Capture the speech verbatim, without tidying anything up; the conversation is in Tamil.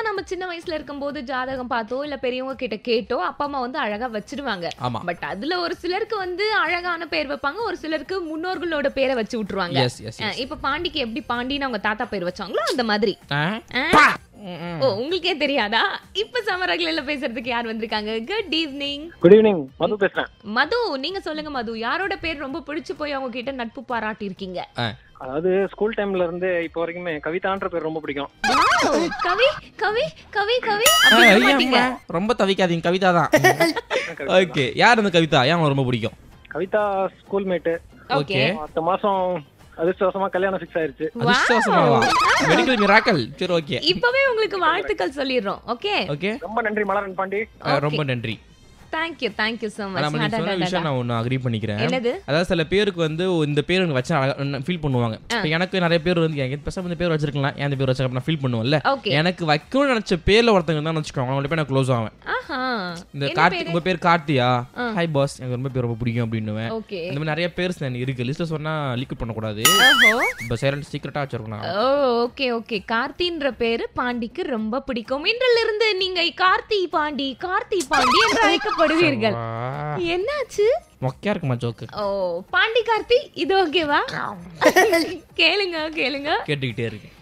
நம்ம சின்ன வயசுல இருக்கும்போது ஜாதகம் பார்த்தோ இல்ல பெரியவங்க கிட்ட கேட்டோ அப்பா அம்மா வந்து அழகா வச்சிடுவாங்க. ஆமா. பட் அதுல ஒரு சிலருக்கு வந்து அழகான பேர் வைப்பாங்க, ஒரு சிலருக்கு முன்னோர்களோட பேரை வச்சு விட்டுருவாங்க. எஸ் எஸ் அஹ் இப்ப பாண்டிக்கு எப்படி பாண்டின்னு அவங்க தாத்தா பேர் வச்சாங்களோ அந்த மாதிரி. ஆ அஹ் ஓ உங்களுக்கே தெரியாதா? இப்ப சமரகல பேசுறதுக்கு யார் வந்திருக்காங்க? Good evening. Good evening, Madhu பேசுறேன். மது, நீங்க சொல்லுங்க மது, யாரோட பேர் ரொம்ப பிடிச்சு போய் அவங்க கிட்ட நட்பு பாராட்டி இருக்கீங்க? அதாவது ஸ்கூல் டைம்ல இருந்து இப்போ வரைக்குமே கவிதான்ற பேர் ரொம்ப பிடிக்கும். கவி கவி கவி கவி ஆ, அப்படி சொல்ல ஐயா, மாட்டீங்க. அம்மா, ரொம்ப தவிக்காதீங்க, கவிதா தான். ஓகே, யார் அந்த கவிதா? ஏன் உங்களுக்கு ரொம்ப பிடிக்கும்? Kavitha school mate. ஓகே. அடுத்த மாசம் அதிர்ஷ்டவசமா கல்யாணம் ஃபிக்ஸ் ஆயிருச்சு. அதிர்ஷ்டவசமாவா? Medical miracle. சரி, ஓகே இப்பவே உங்களுக்கு வாழ்த்துக்கள் சொல்லிடுறோம். ஓகே ஓகே, ரொம்ப நன்றி மலரன் பாண்டி. ரொம்ப நன்றி. Thank you thank you so much. நம்ம நீங்க சொன்ன விஷயம் நான் ஒன்னு அக்ரி பண்ணிக்கிறேன். என்னது? அதாவது சில பேருக்கு வந்து இந்த பேர் எனக்கு வச்சா ஃபீல் பண்ணுவாங்க. இப்போ எனக்கு நிறைய பேர் வந்து எனக்கு பேசாம இந்த பேர் வச்சிருக்கலாம், ஏன் இந்த பேர் வச்சா நான் ஃபீல் பண்ணுவேன்ல. ஓகே. எனக்கு வைக்கணும்னு நினைச்ச பேர்ல ஒருத்தங்க தான் வச்சுக்கோங்க, அவங்கள போய் நான் க்ளோஸ் ஆவேன். ஆஹா. இந்த என்ன கார்த்திக், பேரு? உங்க பேர் கார்த்தியா? ஹாய் பாஸ், எனக்கு ரொம்ப பேர் ரொம்ப பிடிக்கும் அப்படின்னுவேன். ஓகே. இந்த மாதிரி நிறைய பேர்ஸ் எனக்கு இருக்கு. லிஸ்ட்ல சொன்னா லீக் பண்ணக்கூடாது. ஓஹோ. இப்போ சைலண்ட் சீக்ரெட்டா வச்சிருக்கணும். ஓ ஓகே ஓகே. கார்த்தின்ற பேரு பாண்டிக்கு ரொம்ப பிடிக்கும். இன்றிலிருந்து நீங்க கார்த்தி பாண்டி கார்த்தி பாண்டி என்று அழைக்கப்படுவீர்கள். என்னாச்சு? மொக்கையா இருக்குமா ஜோக்கு? ஓ பாண்டி கார்த்தி, இது ஓகேவா? கேளுங்க கேளுங்க. கேட்டுக்கிட்டே இருக்கு.